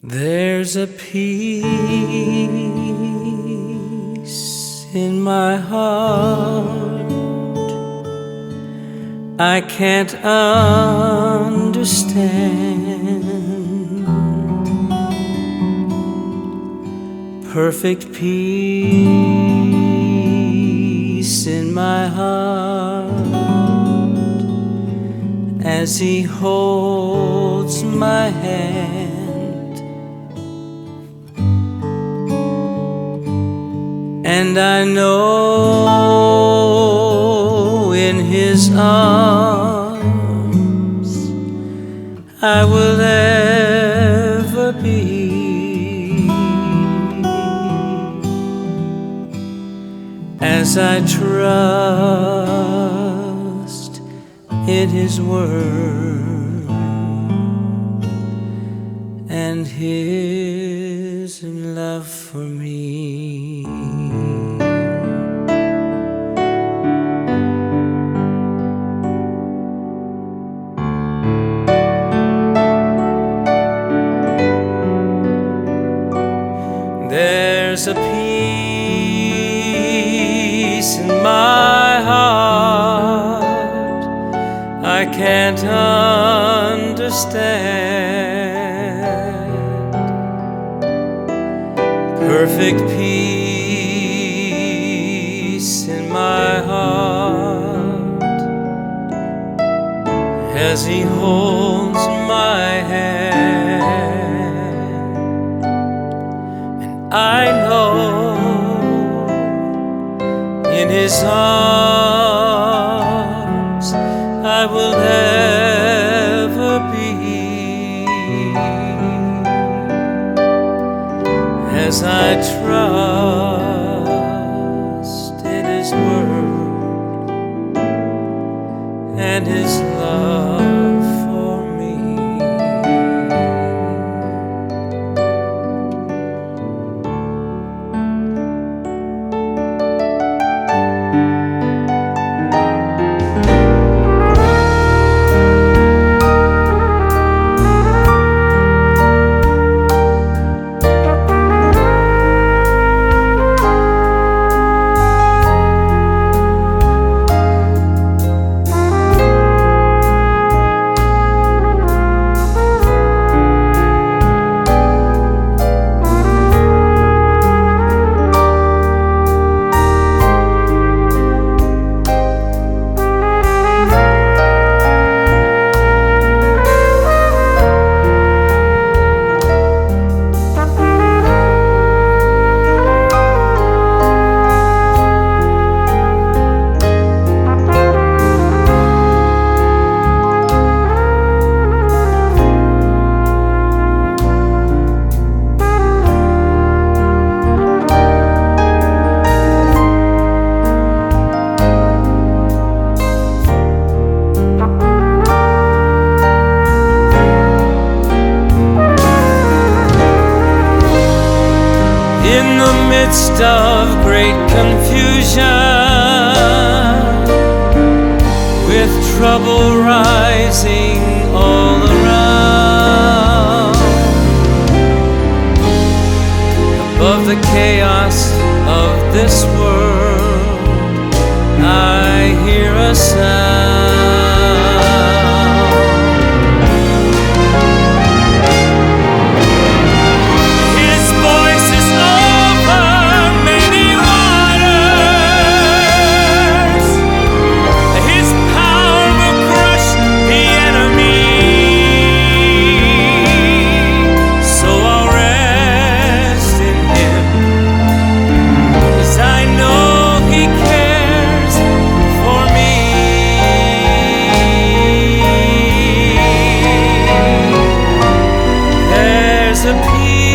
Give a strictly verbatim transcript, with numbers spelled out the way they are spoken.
There's a peace in my heart I can't understand. Perfect peace in my heart as He holds my hand. And I know in His arms I will ever be, as I trust in His word and His love for me. There's a peace in my heart I can't understand. Perfect peace in my heart as He holds my hand. I know in His arms I will ever be, as I trust in His word and His love for me. In the midst of great confusion, with trouble rising all around, above the chaos of this world, I hear a sound. A peace